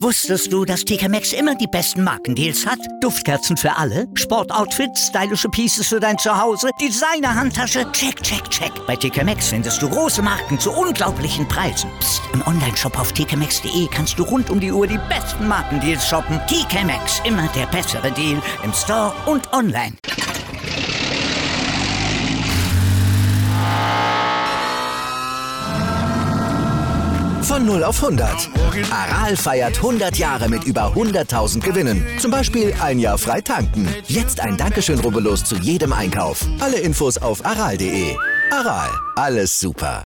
Wusstest du, dass TK Maxx immer die besten Markendeals hat? Duftkerzen für alle, Sportoutfits, stylische Pieces für dein Zuhause, Designer-Handtasche, check, check, check. Bei TK Maxx findest du große Marken zu unglaublichen Preisen. Psst. Im Onlineshop auf tkmaxx.de kannst du rund um die Uhr die besten Markendeals shoppen. TK Maxx, immer der bessere Deal im Store und online. Von 0 auf 100. Aral feiert 100 Jahre mit über 100.000 Gewinnen. Zum Beispiel ein Jahr frei tanken. Jetzt ein Dankeschön, rubbellos zu jedem Einkauf. Alle Infos auf aral.de. Aral, alles super.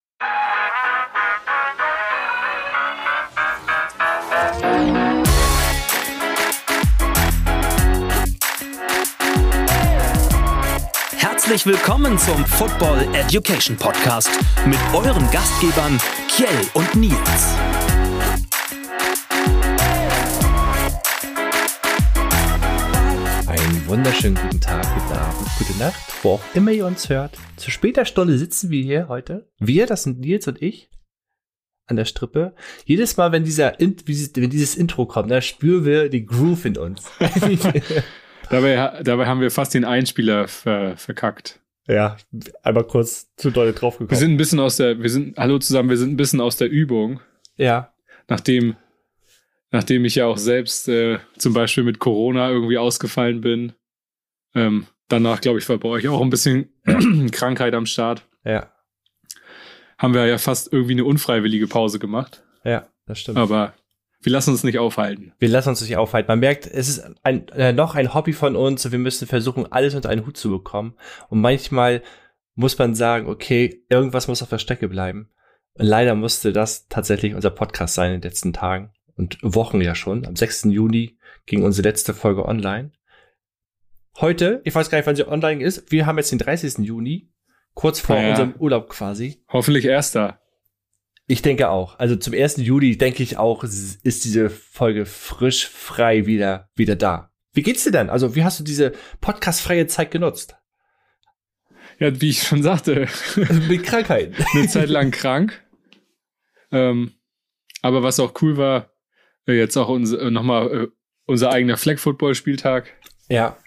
Herzlich willkommen zum Football Education Podcast mit euren Gastgebern Kjell und Nils. Einen wunderschönen guten Tag, guten Abend, gute Nacht, wo auch immer ihr uns hört. Zu später Stunde sitzen wir hier heute. Wir, das sind Nils und ich, an der Strippe. Jedes Mal, wenn dieses Intro kommt, da spüren wir die Groove in uns. Dabei haben wir fast den Einspieler verkackt. Ja, einmal kurz zu doll draufgekommen. Wir sind ein bisschen aus der Übung. Ja. Nachdem ich ja auch selbst zum Beispiel mit Corona irgendwie ausgefallen bin. Danach, glaube ich, war bei euch auch ein bisschen Krankheit am Start. Ja. Haben wir ja fast irgendwie eine unfreiwillige Pause gemacht. Ja, das stimmt. Aber wir lassen uns nicht aufhalten. Man merkt, es ist noch ein Hobby von uns und wir müssen versuchen, alles unter einen Hut zu bekommen. Und manchmal muss man sagen, okay, irgendwas muss auf der Strecke bleiben. Und leider musste das tatsächlich unser Podcast sein in den letzten Tagen und Wochen ja schon. Am 6. Juni ging unsere letzte Folge online. Heute, ich weiß gar nicht, wann sie online ist, wir haben jetzt den 30. Juni, kurz vor unserem Urlaub quasi. Hoffentlich 1. Ich denke auch. Also zum 1. Juli denke ich auch, ist diese Folge frisch, frei wieder da. Wie geht's dir denn? Also wie hast du diese podcastfreie Zeit genutzt? Ja, wie ich schon sagte. Mit Krankheiten. Eine Zeit lang krank. Aber was auch cool war, jetzt auch unser eigener Flag-Football-Spieltag. Ja.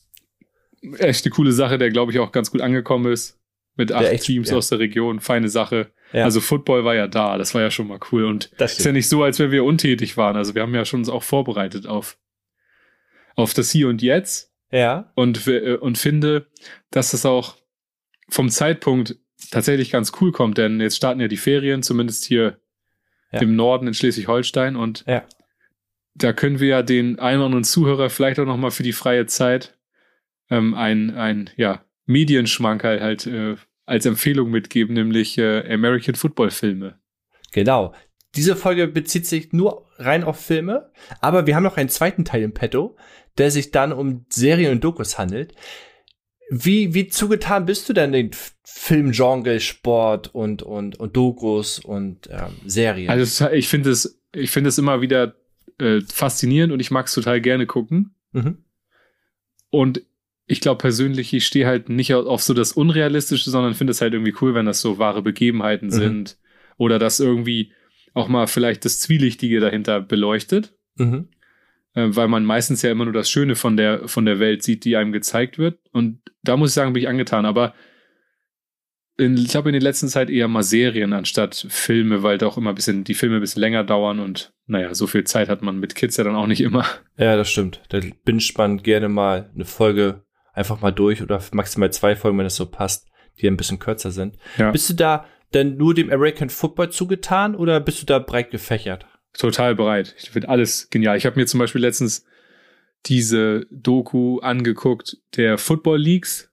Echt eine coole Sache, der, glaube ich, auch ganz gut angekommen ist. Mit 8 Teams aus der Region. Feine Sache. Ja. Also Football war ja da. Das war ja schon mal cool. Und das ist ja nicht so, als wenn wir untätig waren. Also wir haben ja schon uns auch vorbereitet auf das Hier und Jetzt. Ja. Und finde, dass es auch vom Zeitpunkt tatsächlich ganz cool kommt. Denn jetzt starten ja die Ferien, zumindest hier im Norden in Schleswig-Holstein. Und da können wir ja den einen oder anderen Zuhörer vielleicht auch noch mal für die freie Zeit ein Medienschmankerl halt als Empfehlung mitgeben, nämlich American Football Filme. Genau. Diese Folge bezieht sich nur rein auf Filme, aber wir haben noch einen zweiten Teil im Petto, der sich dann um Serien und Dokus handelt. Wie zugetan bist du denn den Filmgenre, Sport und Dokus und Serien? Also ich finde es immer wieder faszinierend und ich mag es total gerne gucken. Mhm. Und ich glaube persönlich, ich stehe halt nicht auf so das Unrealistische, sondern finde es halt irgendwie cool, wenn das so wahre Begebenheiten sind oder das irgendwie auch mal vielleicht das Zwielichtige dahinter beleuchtet. Mhm. Weil man meistens ja immer nur das Schöne von der Welt sieht, die einem gezeigt wird. Und da muss ich sagen, bin ich angetan. Aber ich glaube in der letzten Zeit eher mal Serien anstatt Filme, weil da auch immer die Filme ein bisschen länger dauern und naja, so viel Zeit hat man mit Kids ja dann auch nicht immer. Ja, das stimmt. Da binscht man gerne mal eine Folge einfach mal durch oder maximal 2 Folgen, wenn es so passt, die ein bisschen kürzer sind. Ja. Bist du da denn nur dem American Football zugetan oder bist du da breit gefächert? Total breit. Ich finde alles genial. Ich habe mir zum Beispiel letztens diese Doku angeguckt, der Football Leagues,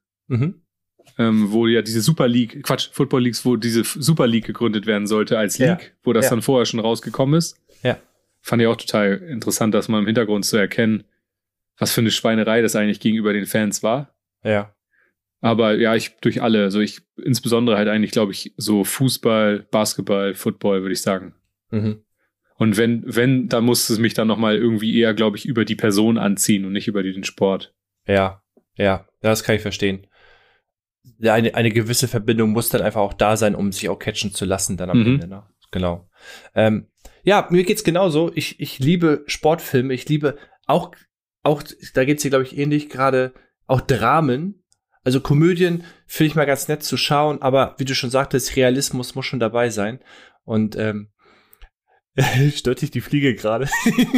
wo ja diese Football Leagues, wo diese Super League gegründet werden sollte als League, wo das dann vorher schon rausgekommen ist. Ja. Fand ich auch total interessant, das mal im Hintergrund zu erkennen, was für eine Schweinerei das eigentlich gegenüber den Fans war. Ja. Aber ja, durch alle, also insbesondere halt eigentlich, glaube ich, so Fußball, Basketball, Football, würde ich sagen. Mhm. Und wenn, dann muss es mich dann nochmal irgendwie eher, glaube ich, über die Person anziehen und nicht über den Sport. Ja, das kann ich verstehen. Eine gewisse Verbindung muss dann einfach auch da sein, um sich auch catchen zu lassen dann am Ende. Ne? Genau. Ja, mir geht's genauso. Ich liebe Sportfilme. Ich liebe auch, da geht's dir, glaube ich, ähnlich, gerade auch Dramen. Also Komödien finde ich mal ganz nett zu schauen, aber wie du schon sagtest, Realismus muss schon dabei sein. Und stört dich die Fliege gerade?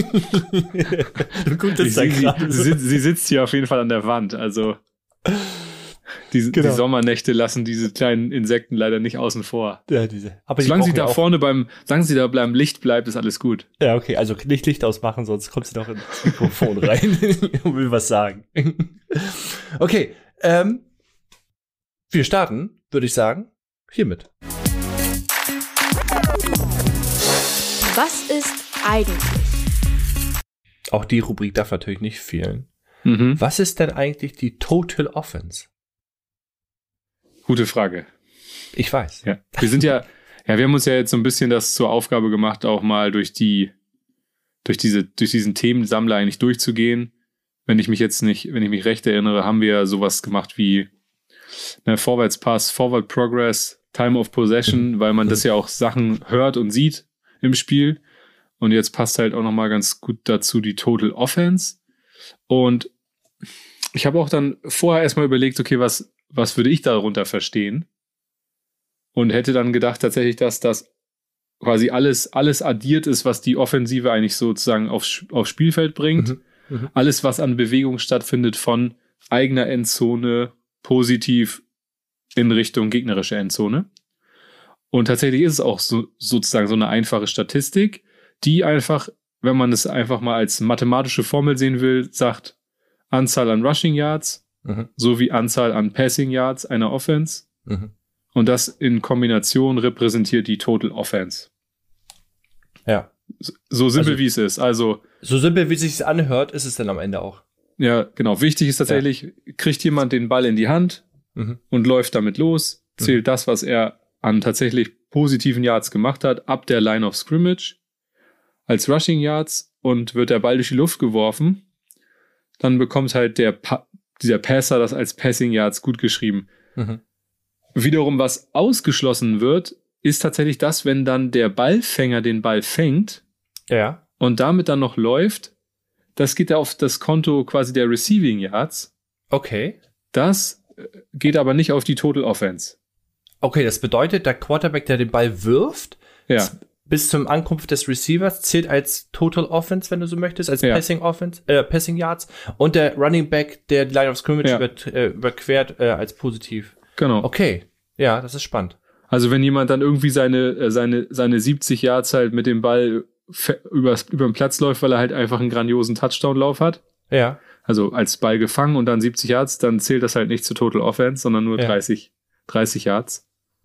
Sie sitzt hier auf jeden Fall an der Wand. Also die Sommernächte lassen diese kleinen Insekten leider nicht außen vor. Ja, aber solange sie da vorne solange sie da beim Licht bleibt, ist alles gut. Ja, okay, also nicht Licht ausmachen, sonst kommt sie doch ins Mikrofon rein und will was sagen. Okay, wir starten, würde ich sagen, hiermit. Was ist eigentlich? Auch die Rubrik darf natürlich nicht fehlen. Mhm. Was ist denn eigentlich die Total Offense? Gute Frage. Ich weiß. Ja. Wir haben uns ja jetzt so ein bisschen das zur Aufgabe gemacht, auch mal durch diesen Themensammler eigentlich durchzugehen. Wenn ich mich recht erinnere, haben wir sowas gemacht wie Vorwärtspass, Forward Progress, Time of Possession, weil man das ja auch Sachen hört und sieht im Spiel. Und jetzt passt halt auch nochmal ganz gut dazu die Total Offense. Und ich habe auch dann vorher erstmal überlegt, okay, was würde ich darunter verstehen? Und hätte dann gedacht tatsächlich, dass das quasi alles addiert ist, was die Offensive eigentlich sozusagen aufs Spielfeld bringt. Alles, was an Bewegung stattfindet von eigener Endzone positiv in Richtung gegnerische Endzone. Und tatsächlich ist es auch sozusagen so eine einfache Statistik, die einfach, wenn man es einfach mal als mathematische Formel sehen will, sagt Anzahl an Rushing Yards sowie Anzahl an Passing Yards einer Offense. Und das in Kombination repräsentiert die Total Offense. Ja. So simpel wie es ist. Also so simpel wie es sich anhört, ist es dann am Ende auch. Ja, genau. Wichtig ist tatsächlich, kriegt jemand den Ball in die Hand und läuft damit los, zählt das, was er an tatsächlich positiven Yards gemacht hat, ab der Line of Scrimmage als Rushing Yards, und wird der Ball durch die Luft geworfen, dann bekommt halt dieser Passer das als Passing Yards gut geschrieben. Wiederum, was ausgeschlossen wird, ist tatsächlich das, wenn dann der Ballfänger den Ball fängt und damit dann noch läuft, das geht ja auf das Konto quasi der Receiving Yards. Okay. Das geht aber nicht auf die Total Offense. Okay, das bedeutet, der Quarterback, der den Ball wirft, bis zum Ankunft des Receivers, zählt als Total Offense, wenn du so möchtest, als Passing Yards, und der Running Back, der die Line of Scrimmage überquert, als positiv. Genau. Okay, ja, das ist spannend. Also wenn jemand dann irgendwie seine 70 Yards halt mit dem Ball über den Platz läuft, weil er halt einfach einen grandiosen Touchdown-Lauf hat. Ja. Also als Ball gefangen und dann 70 Yards, dann zählt das halt nicht zur Total Offense, sondern nur 30 Yards.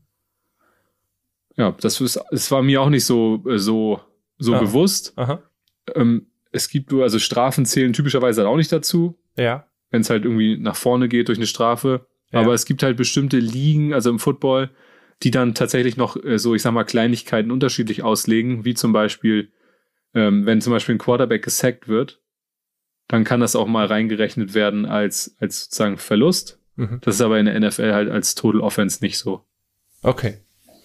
Ja, das war mir auch nicht so bewusst. Es gibt also Strafen zählen typischerweise halt auch nicht dazu. Ja. Wenn es halt irgendwie nach vorne geht durch eine Strafe. Ja. Aber es gibt halt bestimmte Ligen, also im Football, die dann tatsächlich noch ich sag mal, Kleinigkeiten unterschiedlich auslegen, wie zum Beispiel, wenn zum Beispiel ein Quarterback gesackt wird, dann kann das auch mal reingerechnet werden als sozusagen Verlust. Das ist aber in der NFL halt als Total Offense nicht so. Okay.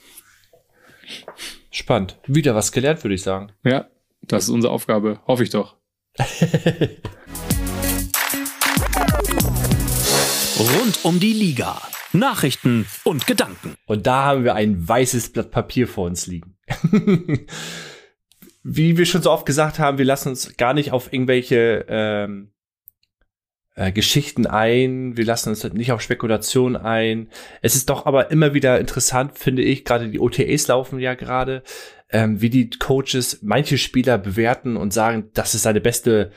Spannend. Wieder was gelernt, würde ich sagen. Ja, das ist unsere Aufgabe. Hoffe ich doch. Rund um die Liga. Nachrichten und Gedanken. Und da haben wir ein weißes Blatt Papier vor uns liegen. Wie wir schon so oft gesagt haben, wir lassen uns gar nicht auf irgendwelche Geschichten ein. Wir lassen uns nicht auf Spekulation ein. Es ist doch aber immer wieder interessant, finde ich, gerade die OTAs laufen ja gerade, wie die Coaches manche Spieler bewerten und sagen, das ist seine beste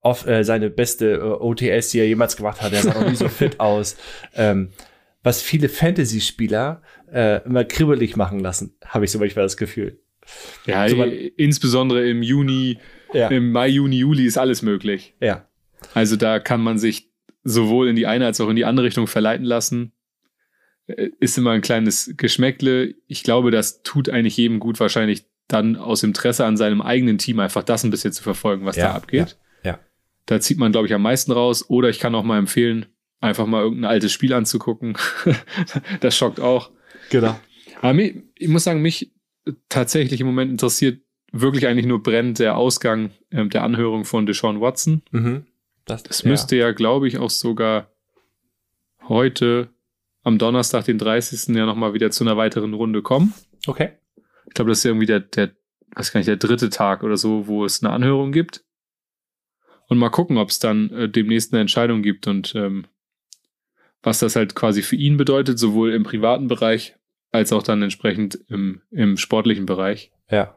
OTS, die er jemals gemacht hat. Er sah noch nie so fit aus. Was viele Fantasy-Spieler immer kribbelig machen lassen, habe ich so manchmal das Gefühl. Ja, also insbesondere im Juni, im Mai, Juni, Juli ist alles möglich. Ja. Also da kann man sich sowohl in die eine als auch in die andere Richtung verleiten lassen. Ist immer ein kleines Geschmäckle. Ich glaube, das tut eigentlich jedem gut, wahrscheinlich dann aus Interesse an seinem eigenen Team einfach das ein bisschen zu verfolgen, was da abgeht. Ja. Da zieht man, glaube ich, am meisten raus. Oder ich kann auch mal empfehlen, einfach mal irgendein altes Spiel anzugucken. Das schockt auch. Genau. Aber ich muss sagen, mich tatsächlich im Moment interessiert wirklich eigentlich nur brennend der Ausgang der Anhörung von Deshaun Watson. Mhm. Das müsste ja, glaube ich, auch sogar heute am Donnerstag, den 30. ja nochmal wieder zu einer weiteren Runde kommen. Okay. Ich glaube, das ist irgendwie der 3. Tag oder so, wo es eine Anhörung gibt. Und mal gucken, ob es dann demnächst eine Entscheidung gibt und was das halt quasi für ihn bedeutet, sowohl im privaten Bereich als auch dann entsprechend im sportlichen Bereich. Ja.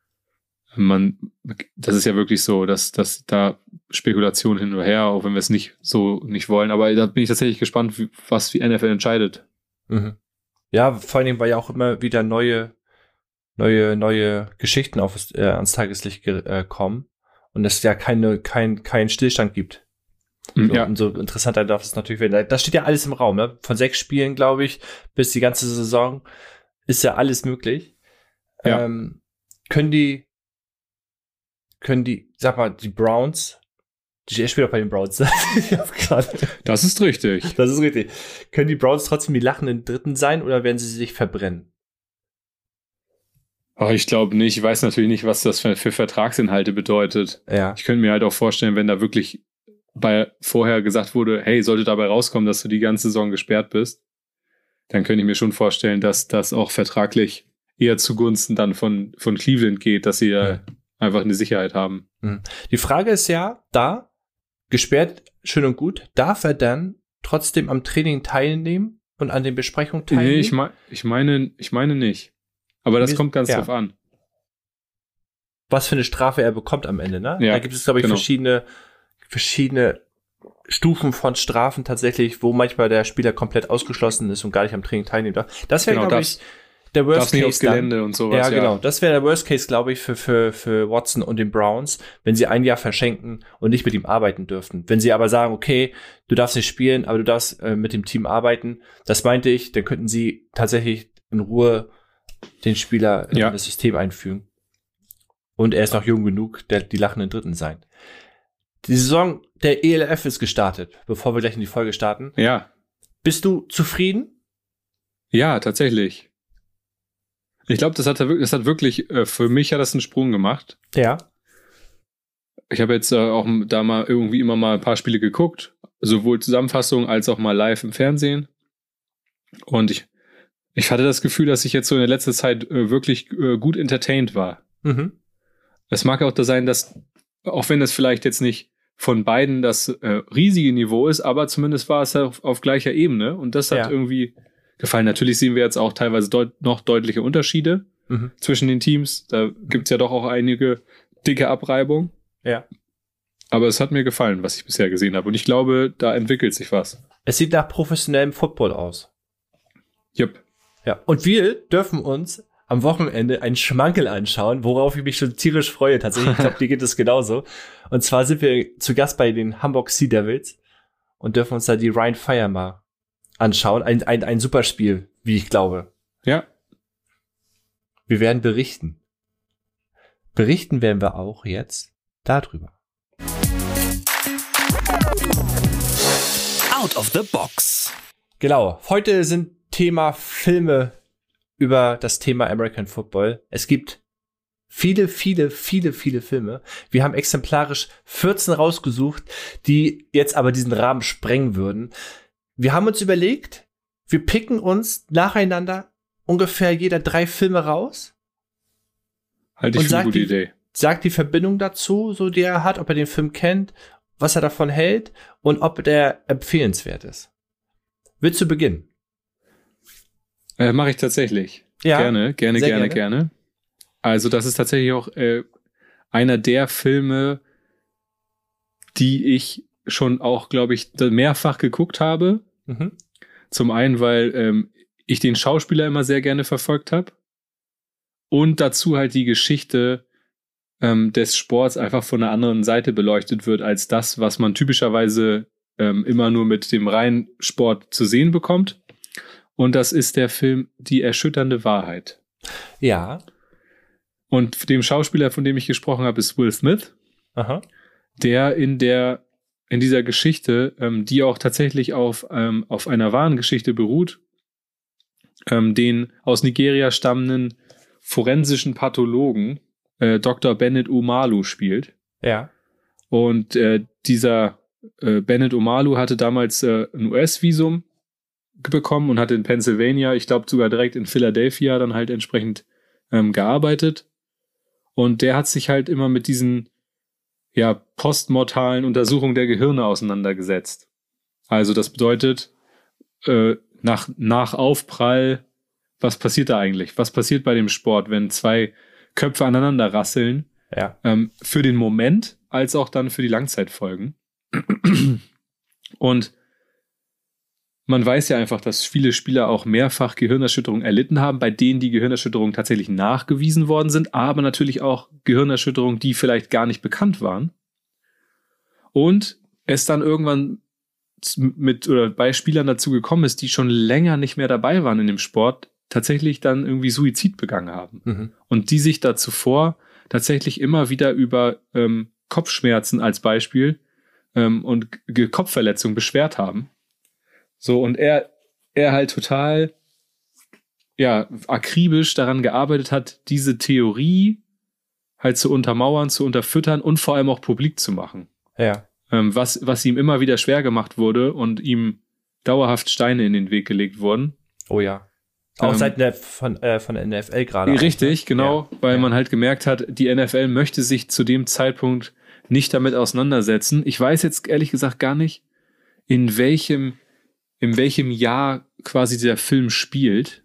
Das ist ja wirklich so, dass da Spekulation hin oder her, auch wenn wir es nicht wollen. Aber da bin ich tatsächlich gespannt, was die NFL entscheidet. Mhm. Ja, vor allen Dingen, weil ja auch immer wieder neue Geschichten ans Tageslicht kommen und es ja kein Stillstand gibt. So, Ja. Umso interessanter darf es natürlich werden. Das steht ja alles im Raum, ne? Von 6 Spielen, glaube ich, bis die ganze Saison ist ja alles möglich. Ja. Können die, sag mal, die Browns, ich spiele auch bei den Browns. Das ist richtig. Das ist richtig. Können die Browns trotzdem die lachenden Dritten sein oder werden sie sich verbrennen? Aber ich glaube nicht. Ich weiß natürlich nicht, was das für Vertragsinhalte bedeutet. Ja. Ich könnte mir halt auch vorstellen, wenn da wirklich vorher gesagt wurde, hey, sollte dabei rauskommen, dass du die ganze Saison gesperrt bist, dann könnte ich mir schon vorstellen, dass das auch vertraglich eher zugunsten dann von Cleveland geht, dass sie ja einfach eine Sicherheit haben. Die Frage ist ja, da, gesperrt, schön und gut, darf er dann trotzdem am Training teilnehmen und an den Besprechungen teilnehmen? Nee, ich meine nicht. Aber das kommt ganz drauf an. Was für eine Strafe er bekommt am Ende, ne? Ja, da gibt es, glaube ich, verschiedene Stufen von Strafen tatsächlich, wo manchmal der Spieler komplett ausgeschlossen ist und gar nicht am Training teilnehmen darf. Das wäre, glaube ich, der Worst Case. Nicht aufs Gelände und sowas. Ja, genau. Das wäre der Worst Case, glaube ich, für Watson und den Browns, wenn sie ein Jahr verschenken und nicht mit ihm arbeiten dürften. Wenn sie aber sagen, okay, du darfst nicht spielen, aber du darfst mit dem Team arbeiten, das meinte ich, dann könnten sie tatsächlich in Ruhe den Spieler in das System einfügen. Und er ist noch jung genug, die lachenden Dritten sein. Die Saison der ELF ist gestartet, bevor wir gleich in die Folge starten. Ja. Bist du zufrieden? Ja, tatsächlich. Ich glaube, das hat wirklich, für mich hat das einen Sprung gemacht. Ja. Ich habe jetzt auch da mal irgendwie immer mal ein paar Spiele geguckt, sowohl Zusammenfassungen als auch mal live im Fernsehen. Und ich hatte das Gefühl, dass ich jetzt so in der letzten Zeit wirklich gut entertained war. Mhm. Es mag auch da sein, dass, auch wenn das vielleicht jetzt nicht von beiden das riesige Niveau ist, aber zumindest war es auf gleicher Ebene. Und das hat irgendwie gefallen. Natürlich sehen wir jetzt auch teilweise noch deutliche Unterschiede zwischen den Teams. Da gibt's ja doch auch einige dicke Abreibung. Ja. Aber es hat mir gefallen, was ich bisher gesehen habe. Und ich glaube, da entwickelt sich was. Es sieht nach professionellem Football aus. Jupp. Ja. Und wir dürfen uns am Wochenende einen Schmankerl anschauen, worauf ich mich schon tierisch freue. Tatsächlich, ich glaube, dir geht es genauso. Und zwar sind wir zu Gast bei den Hamburg Sea Devils und dürfen uns da die Rhein Fire mal anschauen. Ein super Spiel, wie ich glaube. Ja. Wir werden berichten. Berichten werden wir auch jetzt darüber. Out of the Box. Genau. Heute sind Thema Filme über das Thema American Football. Es gibt viele Filme. Wir haben exemplarisch 14 rausgesucht, die jetzt aber diesen Rahmen sprengen würden. Wir haben uns überlegt, wir picken uns nacheinander ungefähr jeder 3 Filme raus. Halte ich für eine gute Idee. Sagt die Verbindung dazu, so die er hat, ob er den Film kennt, was er davon hält und ob der empfehlenswert ist. Willst du beginnen? Mache ich tatsächlich. Ja, Gerne. Also das ist tatsächlich auch einer der Filme, die ich schon auch, glaube ich, mehrfach geguckt habe. Mhm. Zum einen, weil ich den Schauspieler immer sehr gerne verfolgt habe und dazu halt die Geschichte des Sports einfach von einer anderen Seite beleuchtet wird, als das, was man typischerweise immer nur mit dem reinen Sport zu sehen bekommt. Und das ist der Film Die erschütternde Wahrheit. Ja. Und dem Schauspieler, von dem ich gesprochen habe, ist Will Smith. Aha. Der in dieser Geschichte, die auch tatsächlich auf einer wahren Geschichte beruht, den aus Nigeria stammenden forensischen Pathologen Dr. Bennett Omalu spielt. Ja. Und dieser Bennett Omalu hatte damals ein US-Visum bekommen und hatte in Pennsylvania, ich glaube sogar direkt in Philadelphia, dann halt entsprechend gearbeitet. Und der hat sich halt immer mit diesen postmortalen Untersuchungen der Gehirne auseinandergesetzt. Also das bedeutet, nach Aufprall, was passiert da eigentlich? Was passiert bei dem Sport, wenn zwei Köpfe aneinander rasseln? Ja. Für den Moment, als auch dann für die Langzeitfolgen. Und man weiß ja einfach, dass viele Spieler auch mehrfach Gehirnerschütterungen erlitten haben, bei denen die Gehirnerschütterungen tatsächlich nachgewiesen worden sind, aber natürlich auch Gehirnerschütterungen, die vielleicht gar nicht bekannt waren. Und es dann irgendwann bei Spielern dazu gekommen ist, die schon länger nicht mehr dabei waren in dem Sport, tatsächlich dann irgendwie Suizid begangen haben. Mhm. Und die sich da zuvor tatsächlich immer wieder über Kopfschmerzen als Beispiel und Kopfverletzungen beschwert haben. So, und er halt total akribisch daran gearbeitet hat, diese Theorie halt zu untermauern, zu unterfüttern und vor allem auch publik zu machen. Ja. Was ihm immer wieder schwer gemacht wurde und ihm dauerhaft Steine in den Weg gelegt wurden. Oh ja. Auch von der NFL gerade. Richtig, auch, ne? Genau, weil man halt gemerkt hat, die NFL möchte sich zu dem Zeitpunkt nicht damit auseinandersetzen. Ich weiß jetzt ehrlich gesagt gar nicht, in welchem Jahr quasi der Film spielt.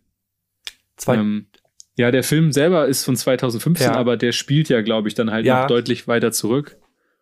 Der Film selber ist von 2015, aber der spielt ja, glaube ich, dann halt noch deutlich weiter zurück.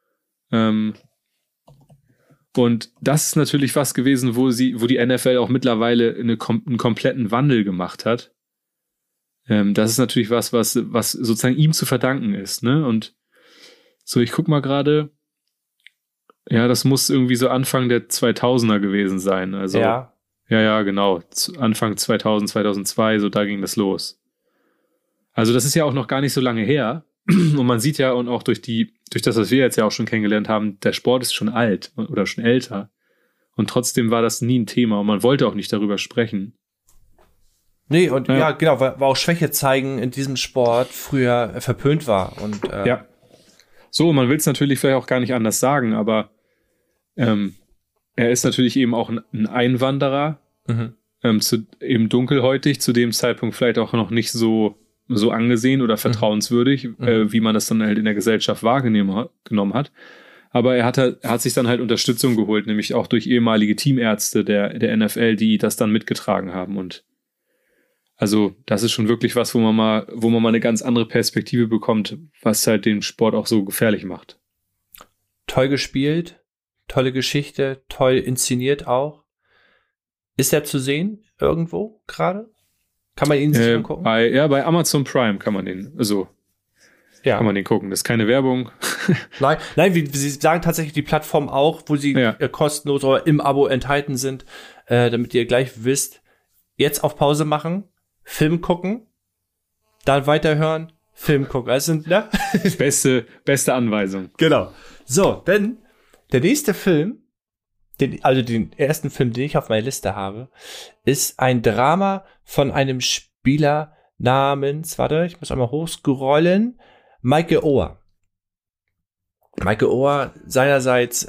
Und das ist natürlich was gewesen, wo die NFL auch mittlerweile einen kompletten Wandel gemacht hat. Das ist natürlich was sozusagen ihm zu verdanken ist, ne? Und so, ich guck mal gerade. Ja, das muss irgendwie so Anfang der 2000er gewesen sein. Also, ja, genau. Anfang 2000, 2002, so da ging das los. Also das ist ja auch noch gar nicht so lange her. Und man sieht ja, und auch durch das, was wir jetzt ja auch schon kennengelernt haben, der Sport ist schon alt oder schon älter. Und trotzdem war das nie ein Thema und man wollte auch nicht darüber sprechen. Nee, und genau, weil auch Schwäche zeigen in diesem Sport früher verpönt war. Und so, man will es natürlich vielleicht auch gar nicht anders sagen, aber er ist natürlich eben auch ein Einwanderer, eben dunkelhäutig, zu dem Zeitpunkt vielleicht auch noch nicht so angesehen oder vertrauenswürdig, wie man das dann halt in der Gesellschaft wahrgenommen hat. Aber er hat sich dann halt Unterstützung geholt, nämlich auch durch ehemalige Teamärzte der NFL, die das dann mitgetragen haben. Und also das ist schon wirklich was, wo man mal eine ganz andere Perspektive bekommt, was halt den Sport auch so gefährlich macht. Toll gespielt, tolle Geschichte, toll inszeniert auch. Ist er zu sehen irgendwo gerade? Kann man ihn sich angucken? Bei Amazon Prime kann man den, kann man den gucken. Das ist keine Werbung. Nein, wie Sie sagen tatsächlich die Plattform auch, wo sie kostenlos oder im Abo enthalten sind, damit ihr gleich wisst, jetzt auf Pause machen, Film gucken, dann weiterhören, Film gucken. Also, ne? Beste Anweisung. Genau. So, denn der nächste Film, den ersten Film, den ich auf meiner Liste habe, ist ein Drama von einem Spieler namens, ich muss einmal hochscrollen, Michael Oher. Michael Oher seinerseits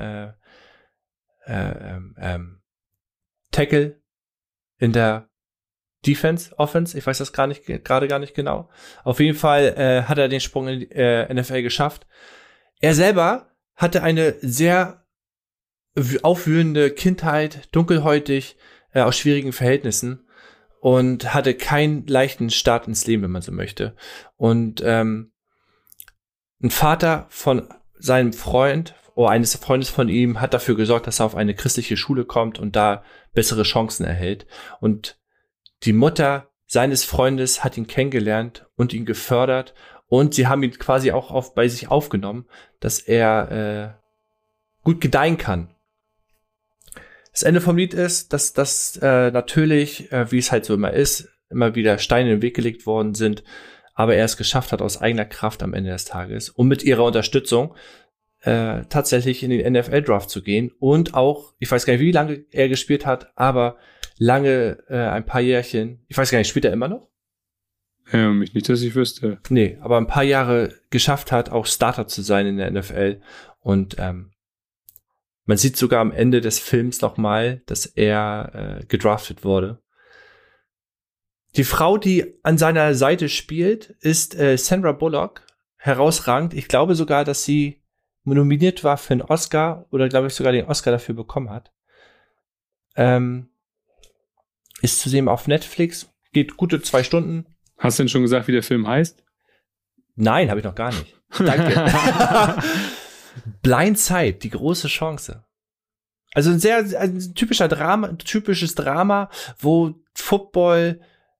Tackle in der Offense, ich weiß das gar nicht genau. Auf jeden Fall hat er den Sprung in die NFL geschafft. Er selber hatte eine sehr aufwühlende Kindheit, dunkelhäutig, aus schwierigen Verhältnissen und hatte keinen leichten Start ins Leben, wenn man so möchte. Und ein Vater von seinem Freund oder eines Freundes von ihm hat dafür gesorgt, dass er auf eine christliche Schule kommt und da bessere Chancen erhält. Und die Mutter seines Freundes hat ihn kennengelernt und ihn gefördert und sie haben ihn quasi auch bei sich aufgenommen, dass er gut gedeihen kann. Das Ende vom Lied ist, dass das natürlich, wie es halt so immer ist, immer wieder Steine in den Weg gelegt worden sind, aber er es geschafft hat aus eigener Kraft am Ende des Tages und mit ihrer Unterstützung tatsächlich in den NFL-Draft zu gehen und auch, ich weiß gar nicht, wie lange er gespielt hat, aber lange, ein paar Jährchen, ich weiß gar nicht, spielt er immer noch? Mich nicht, dass ich wüsste. Nee, aber ein paar Jahre geschafft hat, auch Starter zu sein in der NFL. Und man sieht sogar am Ende des Films nochmal, dass er gedraftet wurde. Die Frau, die an seiner Seite spielt, ist Sandra Bullock. Herausragend. Ich glaube sogar, dass sie nominiert war für einen Oscar oder glaube ich sogar den Oscar dafür bekommen hat. Ist zu sehen auf Netflix. Geht gute 2 Stunden. Hast du denn schon gesagt, wie der Film heißt? Nein, habe ich noch gar nicht. Danke. Blindside, die große Chance. Also ein typisches Drama, wo Football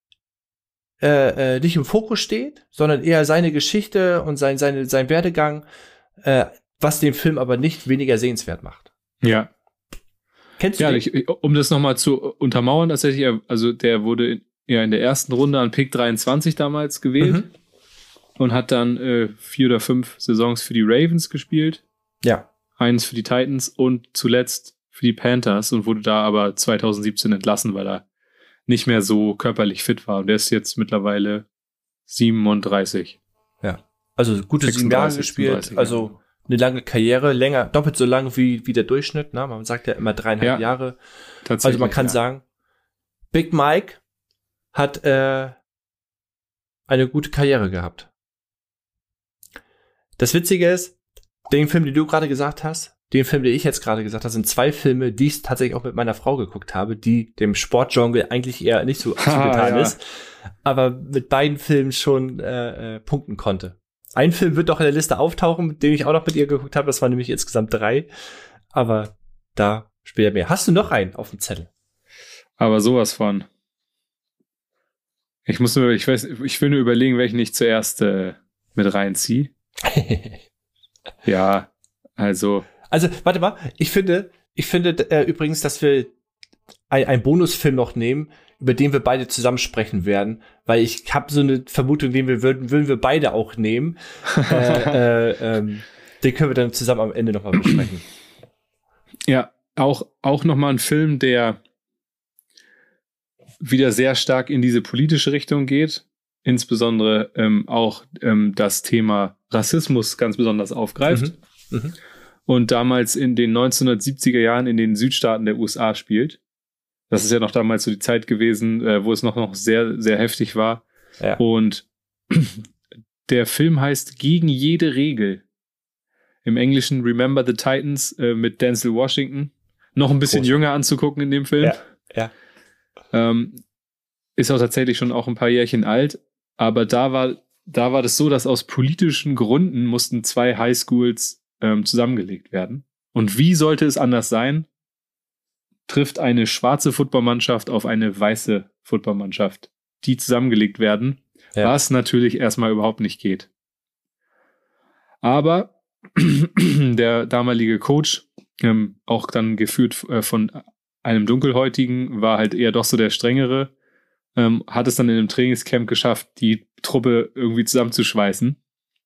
nicht im Fokus steht, sondern eher seine Geschichte und sein Werdegang, was den Film aber nicht weniger sehenswert macht. Ja. Kennst du den? Um das nochmal zu untermauern, tatsächlich, also der wurde in der ersten Runde an Pick 23 damals gewählt und hat dann 4 oder 5 Saisons für die Ravens gespielt. Ja. 1 für die Titans und zuletzt für die Panthers und wurde da aber 2017 entlassen, weil er nicht mehr so körperlich fit war. Und der ist jetzt mittlerweile 37. Ja. Also gute 7 Jahre gespielt, also eine lange Karriere, doppelt so lang wie der Durchschnitt, ne? Man sagt ja immer 3,5 Jahre. Also man kann sagen, Big Mike hat eine gute Karriere gehabt. Das Witzige ist, den Film, den du gerade gesagt hast, den Film, den ich jetzt gerade gesagt habe, sind 2 Filme, die ich tatsächlich auch mit meiner Frau geguckt habe, die dem Sportgenre eigentlich eher nicht so zugetan ist, aber mit beiden Filmen schon punkten konnte. Ein Film wird doch in der Liste auftauchen, den ich auch noch mit ihr geguckt habe, das waren nämlich insgesamt 3, aber da später mehr. Hast du noch einen auf dem Zettel? Aber sowas von. Ich will nur überlegen, welchen ich zuerst mit reinziehe. Ja, also, warte mal, ich finde übrigens, dass wir einen Bonusfilm noch nehmen, über den wir beide zusammen sprechen werden, weil ich habe so eine Vermutung, den würden wir beide auch nehmen. Den können wir dann zusammen am Ende nochmal besprechen. Ja, auch nochmal ein Film, der wieder sehr stark in diese politische Richtung geht, insbesondere auch das Thema Rassismus ganz besonders aufgreift und damals in den 1970er Jahren in den Südstaaten der USA spielt. Das ist ja noch damals so die Zeit gewesen, wo es noch sehr, sehr heftig war. Ja. Und der Film heißt Gegen jede Regel. Im Englischen Remember the Titans mit Denzel Washington. Noch ein bisschen jünger anzugucken in dem Film. Ja. Ist auch tatsächlich schon auch ein paar Jährchen alt. Aber da war das so, dass aus politischen Gründen mussten 2 Highschools zusammengelegt werden. Und wie sollte es anders sein? Trifft eine schwarze Footballmannschaft auf eine weiße Footballmannschaft, die zusammengelegt werden, was natürlich erstmal überhaupt nicht geht. Aber der damalige Coach, auch dann geführt von einem Dunkelhäutigen, war halt eher doch so der Strengere, hat es dann in einem Trainingscamp geschafft, die Truppe irgendwie zusammenzuschweißen.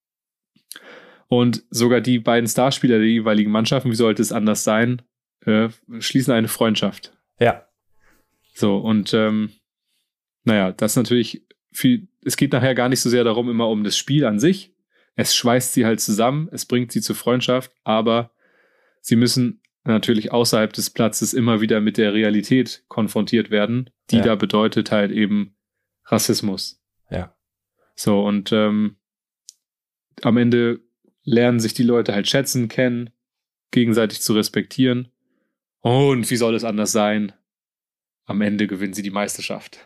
Und sogar die beiden Starspieler der jeweiligen Mannschaften, wie sollte es anders sein, schließen eine Freundschaft. Ja. So, und das natürlich es geht nachher gar nicht so sehr darum, immer um das Spiel an sich. Es schweißt sie halt zusammen, es bringt sie zur Freundschaft, aber sie müssen natürlich außerhalb des Platzes immer wieder mit der Realität konfrontiert werden, die da bedeutet halt eben Rassismus. Ja. So, und am Ende lernen sich die Leute halt schätzen, kennen, gegenseitig zu respektieren. Und wie soll es anders sein? Am Ende gewinnen sie die Meisterschaft.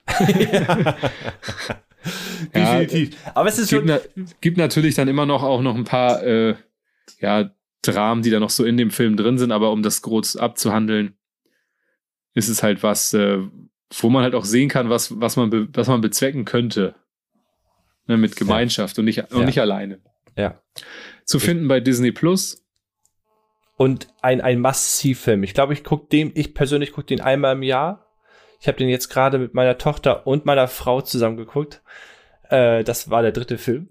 Definitiv. Aber es ist gibt natürlich dann immer noch ein paar Dramen, die da noch so in dem Film drin sind, aber um das groß abzuhandeln, ist es halt was, wo man halt auch sehen kann, was man bezwecken könnte. Ne, mit Gemeinschaft und nicht alleine. Ja. Zu finden bei Disney Plus. Und ein Must-See-Film. Ich glaube, ich persönlich gucke den einmal im Jahr. Ich habe den jetzt gerade mit meiner Tochter und meiner Frau zusammen geguckt. Das war der 3. Film.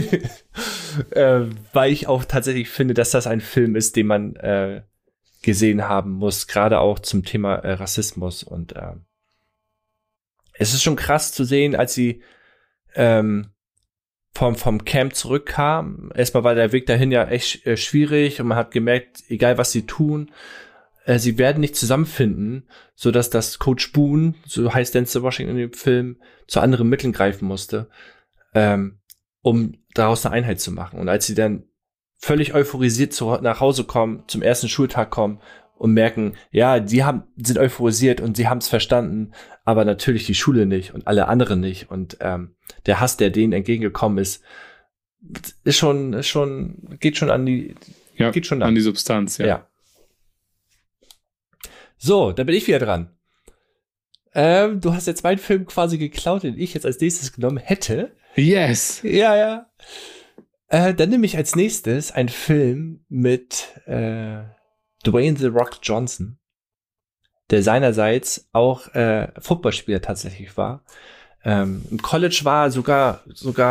Weil ich auch tatsächlich finde, dass das ein Film ist, den man gesehen haben muss. Gerade auch zum Thema Rassismus. Und es ist schon krass zu sehen, als sie vom Camp zurückkam. Erstmal war der Weg dahin ja echt schwierig und man hat gemerkt, egal was sie tun, sie werden nicht zusammenfinden, sodass das Coach Boone, so heißt Denzel Washington in dem Film, zu anderen Mitteln greifen musste, um daraus eine Einheit zu machen. Und als sie dann völlig euphorisiert nach Hause kommen, zum ersten Schultag kommen und merken, ja, sind euphorisiert und sie haben es verstanden, aber natürlich die Schule nicht und alle anderen nicht. Und der Hass, der denen entgegengekommen ist, geht schon an die Substanz, ja. So, da bin ich wieder dran. Du hast jetzt meinen Film quasi geklaut, den ich jetzt als nächstes genommen hätte. Yes! Ja. Dann nehme ich als nächstes einen Film mit Dwayne The Rock Johnson, der seinerseits auch Footballspieler tatsächlich war. Im College war sogar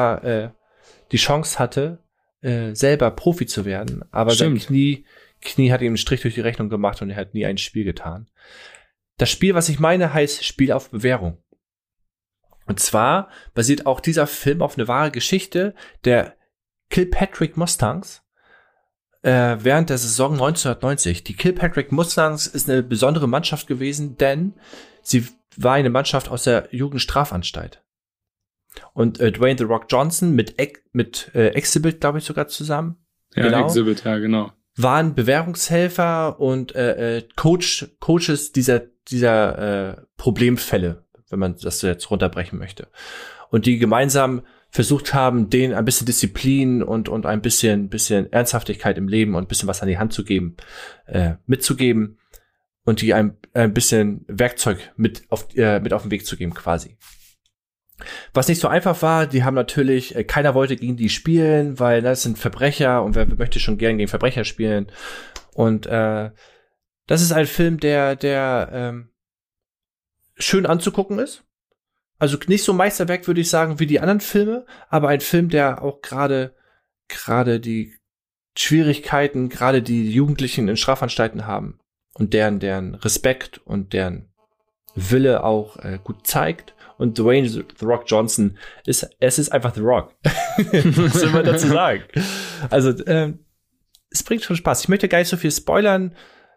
die Chance hatte, selber Profi zu werden, aber sein Knie hat ihm einen Strich durch die Rechnung gemacht und er hat nie ein Spiel getan. Das Spiel, was ich meine, heißt Spiel auf Bewährung. Und zwar basiert auch dieser Film auf eine wahre Geschichte der Kilpatrick Mustangs während der Saison 1990. Die Kilpatrick Mustangs ist eine besondere Mannschaft gewesen, denn sie war eine Mannschaft aus der Jugendstrafanstalt. Und Dwayne The Rock Johnson mit Exhibit, glaube ich, sogar zusammen. Ja, genau. Exhibit, ja, genau. Waren Bewährungshelfer und Coaches dieser Problemfälle, wenn man das jetzt runterbrechen möchte. Und die gemeinsam versucht haben, denen ein bisschen Disziplin und ein bisschen Ernsthaftigkeit im Leben und ein bisschen was an die Hand zu geben, mitzugeben und die ein bisschen Werkzeug mit auf den Weg zu geben quasi. Was nicht so einfach war, die haben natürlich, keiner wollte gegen die spielen, weil das sind Verbrecher und wer möchte schon gern gegen Verbrecher spielen. Und das ist ein Film, der schön anzugucken ist. Also nicht so Meisterwerk, würde ich sagen, wie die anderen Filme, aber ein Film, der auch gerade die Schwierigkeiten, gerade die Jugendlichen in Strafanstalten haben und deren Respekt und deren Wille auch gut zeigt. Und Dwayne The Rock Johnson es ist einfach The Rock. Was soll man dazu sagen? Also, es bringt schon Spaß. Ich möchte gar nicht so viel spoilern,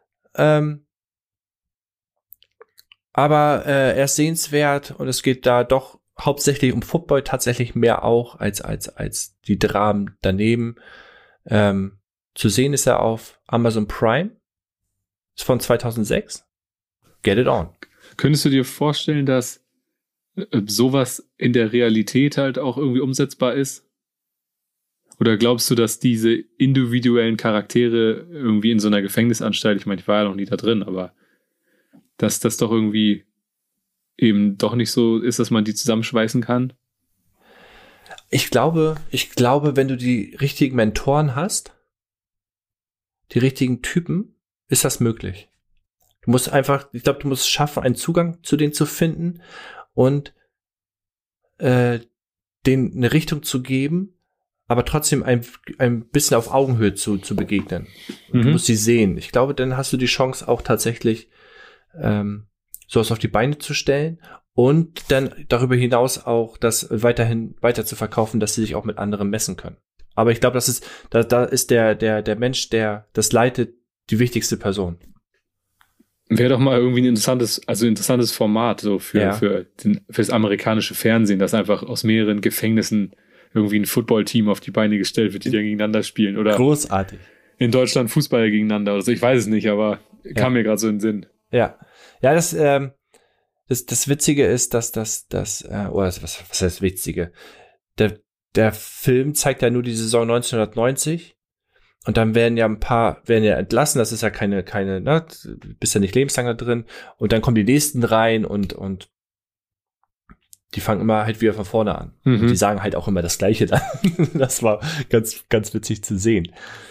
aber er ist sehenswert und es geht da doch hauptsächlich um Football, tatsächlich mehr auch als die Dramen daneben. Zu sehen ist er auf Amazon Prime. Ist von 2006. Get it on. Könntest du dir vorstellen, dass sowas in der Realität halt auch irgendwie umsetzbar ist? Oder glaubst du, dass diese individuellen Charaktere irgendwie in so einer Gefängnisanstalt, ich meine, ich war ja noch nie da drin, aber dass das doch irgendwie eben doch nicht so ist, dass man die zusammenschweißen kann? Ich glaube, wenn du die richtigen Mentoren hast, die richtigen Typen, ist das möglich. Du musst es schaffen, einen Zugang zu denen zu finden und denen eine Richtung zu geben, aber trotzdem ein bisschen auf Augenhöhe zu begegnen. Du musst sie sehen. Ich glaube, dann hast du die Chance auch tatsächlich sowas auf die Beine zu stellen und dann darüber hinaus auch das weiter zu verkaufen, dass sie sich auch mit anderen messen können. Aber ich glaube, da ist der Mensch, der das leitet, die wichtigste Person. Wäre doch mal irgendwie ein interessantes Format so fürs amerikanische Fernsehen, dass einfach aus mehreren Gefängnissen irgendwie ein Footballteam auf die Beine gestellt wird, die dann gegeneinander spielen. Oder großartig. In Deutschland Fußballer gegeneinander oder so. Ich weiß es nicht, aber kam mir gerade so in den Sinn. Ja, das Witzige ist, dass was heißt Witzige? Der Film zeigt ja nur die Saison 1990 und dann werden ja entlassen, das ist ja keine, ne, bist ja nicht lebenslang da drin und dann kommen die nächsten rein und die fangen immer halt wieder von vorne an. Und die sagen halt auch immer das Gleiche dann. Das war ganz, ganz witzig zu sehen.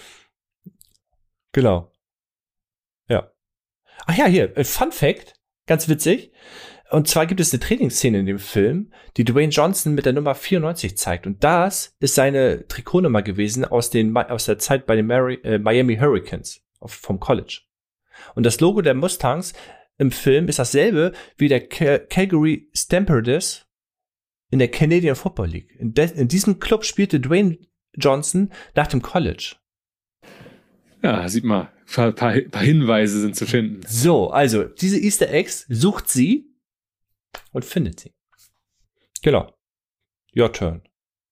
Genau. Ja. Ach ja, hier, Fun Fact, ganz witzig. Und zwar gibt es eine Trainingsszene in dem Film, die Dwayne Johnson mit der Nummer 94 zeigt. Und das ist seine Trikotnummer gewesen aus der Zeit bei den Miami Hurricanes vom College. Und das Logo der Mustangs im Film ist dasselbe wie der Calgary Stampeders in der Canadian Football League. In diesem Club spielte Dwayne Johnson nach dem College. Ja, sieht mal, ein paar Hinweise sind zu finden. So, also, diese Easter Eggs sucht sie und findet sie. Genau. Your turn.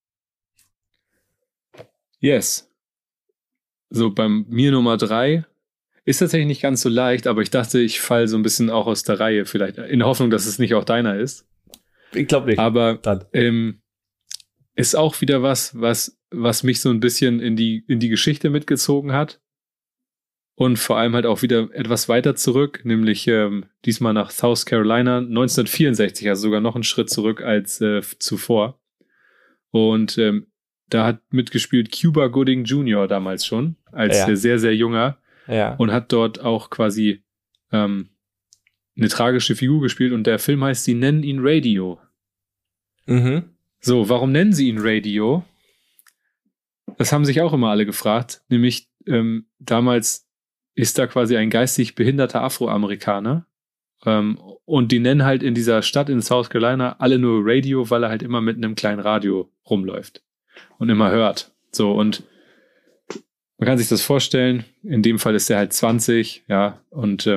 Yes. So, bei mir Nummer 3 ist tatsächlich nicht ganz so leicht, aber ich dachte, ich falle so ein bisschen auch aus der Reihe, vielleicht in der Hoffnung, dass es nicht auch deiner ist. Ich glaube nicht. Aber ist auch wieder was mich so ein bisschen in die Geschichte mitgezogen hat. Und vor allem halt auch wieder etwas weiter zurück, nämlich diesmal nach South Carolina 1964, also sogar noch einen Schritt zurück als zuvor. Und da hat mitgespielt Cuba Gooding Jr. damals schon, als sehr, sehr junger. Ja. Und hat dort auch quasi eine tragische Figur gespielt. Und der Film heißt, sie nennen ihn Radio. Mhm. So, warum nennen sie ihn Radio? Das haben sich auch immer alle gefragt. Nämlich damals ist da quasi ein geistig behinderter Afroamerikaner. Und die nennen halt in dieser Stadt in South Carolina alle nur Radio, weil er halt immer mit einem kleinen Radio rumläuft und immer hört. So, und man kann sich das vorstellen, in dem Fall ist er halt 20, ja, und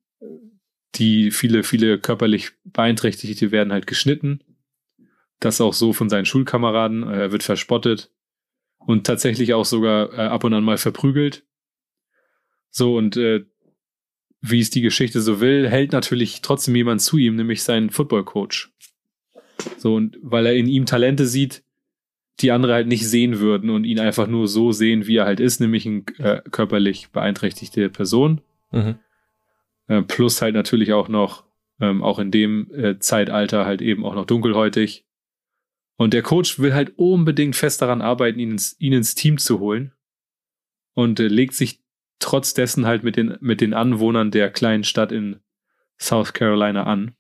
die viele körperlich Beeinträchtigte werden halt geschnitten. Das auch so von seinen Schulkameraden, er wird verspottet und tatsächlich auch sogar ab und an mal verprügelt. So, und wie es die Geschichte so will, hält natürlich trotzdem jemand zu ihm, nämlich sein Football-Coach. So, und weil er in ihm Talente sieht, die andere halt nicht sehen würden und ihn einfach nur so sehen, wie er halt ist, nämlich eine körperlich beeinträchtigte Person. Mhm. Plus halt natürlich auch noch, auch in dem Zeitalter halt eben auch noch dunkelhäutig. Und der Coach will halt unbedingt fest daran arbeiten, ihn ins Team zu holen. Und legt sich trotz dessen halt mit den Anwohnern der kleinen Stadt in South Carolina an.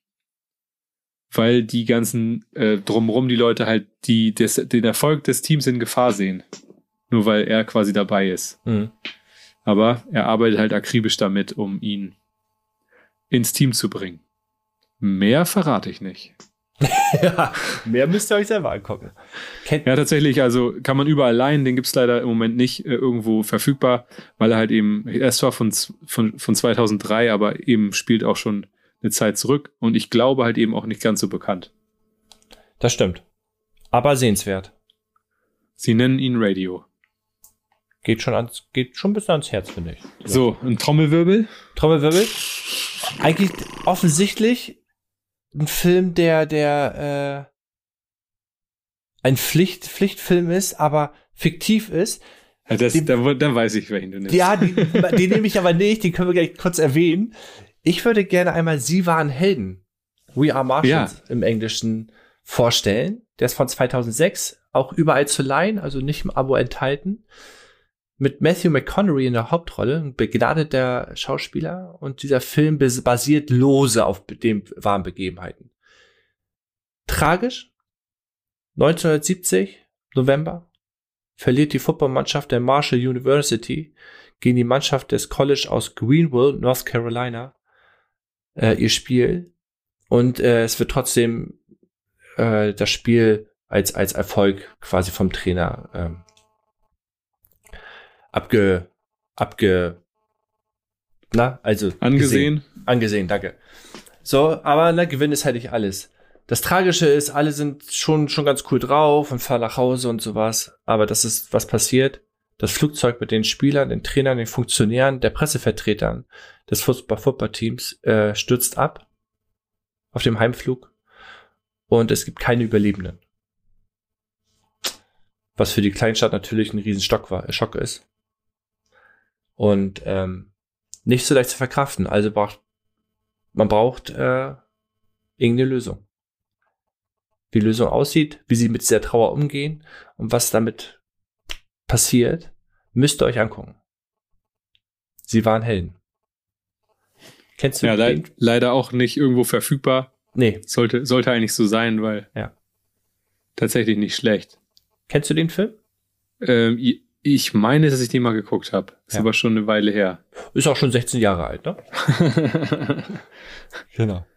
Weil die ganzen drumherum die Leute halt den Erfolg des Teams in Gefahr sehen. Nur weil er quasi dabei ist. Mhm. Aber er arbeitet halt akribisch damit, um ihn ins Team zu bringen. Mehr verrate ich nicht. Ja, mehr müsst ihr euch selber angucken. Ja, tatsächlich, also kann man überall leihen, den gibt es leider im Moment nicht irgendwo verfügbar, weil er halt eben, er ist zwar von 2003, aber eben spielt auch schon eine Zeit zurück und ich glaube halt eben auch nicht ganz so bekannt. Das stimmt. Aber sehenswert. Sie nennen ihn Radio. Geht schon ein bisschen ans Herz, finde ich. So, ein Trommelwirbel. Eigentlich offensichtlich ein Film, der ein Pflichtfilm ist, aber fiktiv ist. Ja, dann weiß ich, welchen du nimmst. Ja, den nehme ich aber nicht, den können wir gleich kurz erwähnen. Ich würde gerne einmal Sie waren Helden, We Are Martians im Englischen vorstellen. Der ist von 2006, auch überall zu leihen, also nicht im Abo enthalten. Mit Matthew McConaughey in der Hauptrolle, ein begnadeter Schauspieler. Und dieser Film basiert lose auf den wahren Begebenheiten. Tragisch. 1970, November, verliert die Footballmannschaft der Marshall University gegen die Mannschaft des College aus Greenville, North Carolina, ihr Spiel. Und es wird trotzdem das Spiel als Erfolg quasi vom Trainer angesehen. Angesehen, danke. So, aber Gewinn ist halt nicht alles. Das Tragische ist, alle sind schon ganz cool drauf und fahren nach Hause und sowas. Aber das ist, was passiert. Das Flugzeug mit den Spielern, den Trainern, den Funktionären, der Pressevertretern des Football-Teams stürzt ab auf dem Heimflug. Und es gibt keine Überlebenden. Was für die Kleinstadt natürlich ein riesen Schock ist. Und nicht so leicht zu verkraften. Also man braucht irgendeine Lösung. Wie die Lösung aussieht, wie sie mit dieser Trauer umgehen und was damit passiert, müsst ihr euch angucken. Sie waren Helden. Kennst du den? Leider auch nicht irgendwo verfügbar. Nee. Sollte eigentlich so sein, weil tatsächlich nicht schlecht. Kennst du den Film? Ich meine, dass ich den mal geguckt habe. Ist aber schon eine Weile her. Ist auch schon 16 Jahre alt, ne? Genau.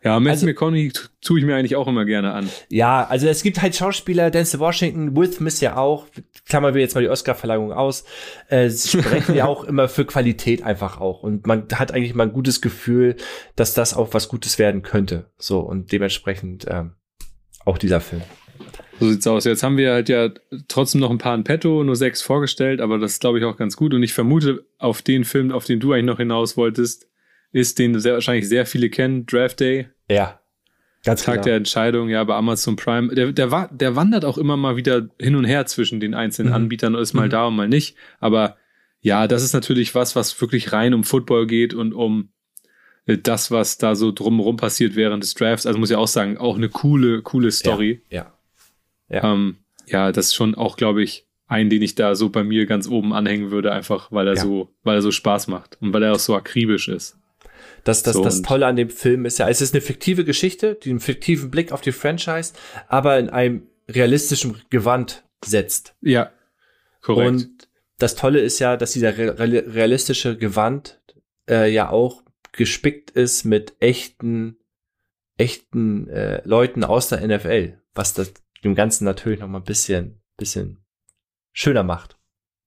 Ja, Matthew McConaughey tue ich mir eigentlich auch immer gerne an. Ja, also es gibt halt Schauspieler, Denzel Washington, Will Smith ja auch, klammern wir jetzt mal die Oscar-Verleihung aus, sprechen ja auch immer für Qualität einfach auch. Und man hat eigentlich mal ein gutes Gefühl, dass das auch was Gutes werden könnte. So, und dementsprechend auch dieser Film. So sieht's aus. Jetzt haben wir halt ja trotzdem noch ein paar in petto, nur 6 vorgestellt, aber das ist, glaube ich, auch ganz gut. Und ich vermute, auf den Film, auf den du eigentlich noch hinaus wolltest, ist, den wahrscheinlich sehr viele kennen, Draft Day. Ja, ganz Tag der Entscheidung, ja, bei Amazon Prime. Der wandert auch immer mal wieder hin und her zwischen den einzelnen Anbietern und ist mal da und mal nicht. Aber ja, das ist natürlich was wirklich rein um Football geht und um das, was da so drumherum passiert während des Drafts. Also muss ich auch sagen, auch eine coole Story. Ja. Ja, das ist schon auch, glaube ich, den ich da so bei mir ganz oben anhängen würde, einfach weil er so Spaß macht und weil er auch so akribisch ist. Das Tolle an dem Film ist ja, es ist eine fiktive Geschichte, die einen fiktiven Blick auf die Franchise, aber in einem realistischen Gewand setzt. Ja, korrekt. Und das Tolle ist ja, dass dieser realistische Gewand ja auch gespickt ist mit echten Leuten aus der NFL, was das dem Ganzen natürlich noch mal ein bisschen schöner macht.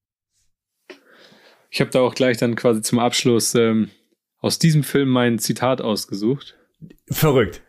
Ich habe da auch gleich dann quasi zum Abschluss aus diesem Film mein Zitat ausgesucht. Verrückt.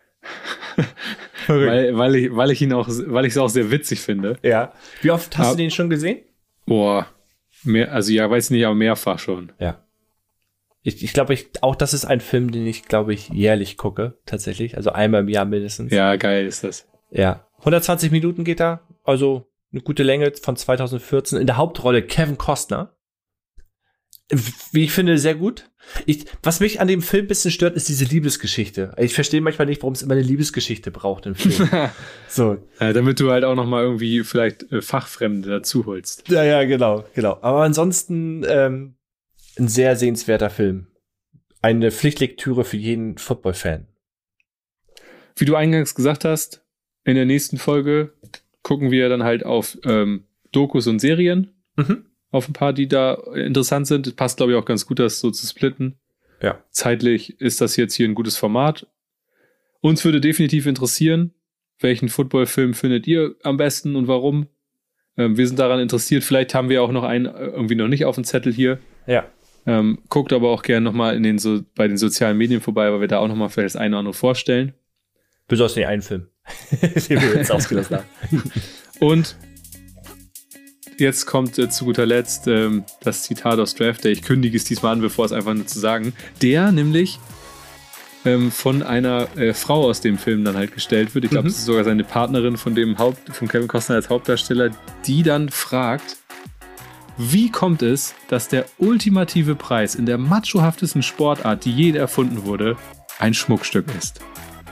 Weil ich es auch sehr witzig finde. Ja. Wie oft hast du den schon gesehen? Boah, weiß nicht, aber mehrfach schon. Ja. Ich glaube, auch das ist ein Film, den ich, glaube ich, jährlich gucke, tatsächlich. Also einmal im Jahr mindestens. Ja, geil ist das. Ja. 120 Minuten geht da, also eine gute Länge von 2014. In der Hauptrolle Kevin Costner. Wie ich finde, sehr gut. Was mich an dem Film ein bisschen stört, ist diese Liebesgeschichte. Ich verstehe manchmal nicht, warum es immer eine Liebesgeschichte braucht im Film. So. Ja, damit du halt auch noch mal irgendwie vielleicht Fachfremde dazu holst. Ja, genau. Aber ansonsten ein sehr sehenswerter Film. Eine Pflichtlektüre für jeden Football-Fan. Wie du eingangs gesagt hast, in der nächsten Folge gucken wir dann halt auf Dokus und Serien. Auf ein paar, die da interessant sind. Es passt, glaube ich, auch ganz gut, das so zu splitten. Ja. Zeitlich ist das jetzt hier ein gutes Format. Uns würde definitiv interessieren, welchen Footballfilm findet ihr am besten und warum? Wir sind daran interessiert. Vielleicht haben wir auch noch einen irgendwie noch nicht auf dem Zettel hier. Ja. Guckt aber auch gerne nochmal bei den sozialen Medien vorbei, weil wir da auch nochmal vielleicht das eine oder andere vorstellen. Besonders den einen Film, den wir jetzt ausgelassen haben. Und jetzt kommt zu guter Letzt das Zitat aus Draft Day. Ich kündige es diesmal an, bevor es einfach nur zu sagen. Der nämlich von einer Frau aus dem Film dann halt gestellt wird. Ich glaube, das ist sogar seine Partnerin von Kevin Costner als Hauptdarsteller, die dann fragt, wie kommt es, dass der ultimative Preis in der machohaftesten Sportart, die je erfunden wurde, ein Schmuckstück ist?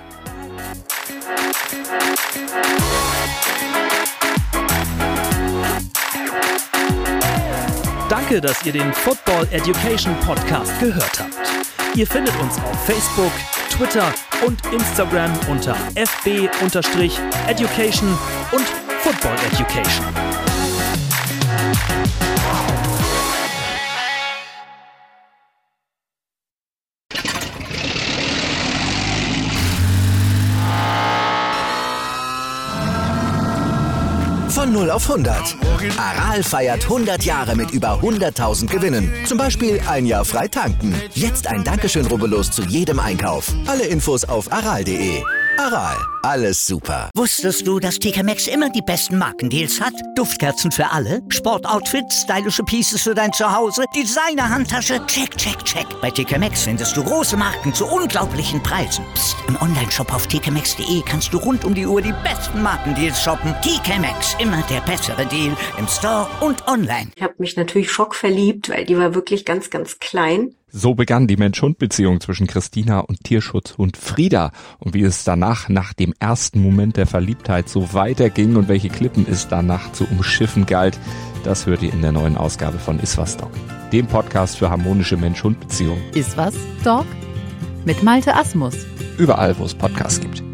Danke, dass ihr den Football Education Podcast gehört habt. Ihr findet uns auf Facebook, Twitter und Instagram unter fb-education und Football Education. Von 0 auf 100. Aral feiert 100 Jahre mit über 100.000 Gewinnen. Zum Beispiel ein Jahr frei tanken. Jetzt ein Dankeschön, rubbellos zu jedem Einkauf. Alle Infos auf aral.de. Aral, alles super. Wusstest du, dass TK Maxx immer die besten Markendeals hat? Duftkerzen für alle, Sportoutfits, stylische Pieces für dein Zuhause, Designer-Handtasche, check. Bei TK Maxx findest du große Marken zu unglaublichen Preisen. Psst. Im Onlineshop auf tkmaxx.de kannst du rund um die Uhr die besten Markendeals shoppen. TK Maxx, immer der bessere Deal im Store und online. Ich habe mich natürlich schockverliebt, weil die war wirklich ganz, ganz klein. So begann die Mensch-Hund-Beziehung zwischen Christina und Tierschutzhund Frieda. Und wie es danach, nach dem ersten Moment der Verliebtheit, so weiterging und welche Klippen es danach zu umschiffen galt, das hört ihr in der neuen Ausgabe von Iswas Dog, dem Podcast für harmonische Mensch-Hund-Beziehungen. Iswas Dog? Mit Malte Asmus. Überall, wo es Podcasts gibt.